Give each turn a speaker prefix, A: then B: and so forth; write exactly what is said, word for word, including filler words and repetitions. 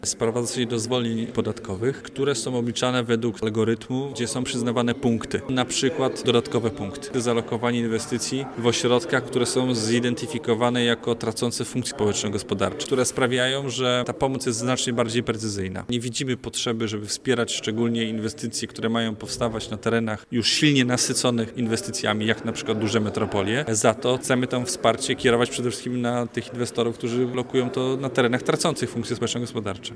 A: Sprowadza się do zwolnień podatkowych, które są obliczane według algorytmu, gdzie są przyznawane punkty. Na przykład dodatkowe punkty. Zalokowanie inwestycji w ośrodkach, które są zidentyfikowane jako tracące funkcje społeczno-gospodarcze, które sprawiają, że ta pomoc jest znacznie bardziej precyzyjna. Nie widzimy potrzeby, żeby wspierać szczególnie inwestycje, które mają powstawać na terenach już silnie nasyconych inwestycjami, jak na przykład duże metropolie. Za to chcemy to wsparcie kierować przede wszystkim na tych inwestorów, którzy lokują to na terenach tracących funkcje społeczno-gospodarcze.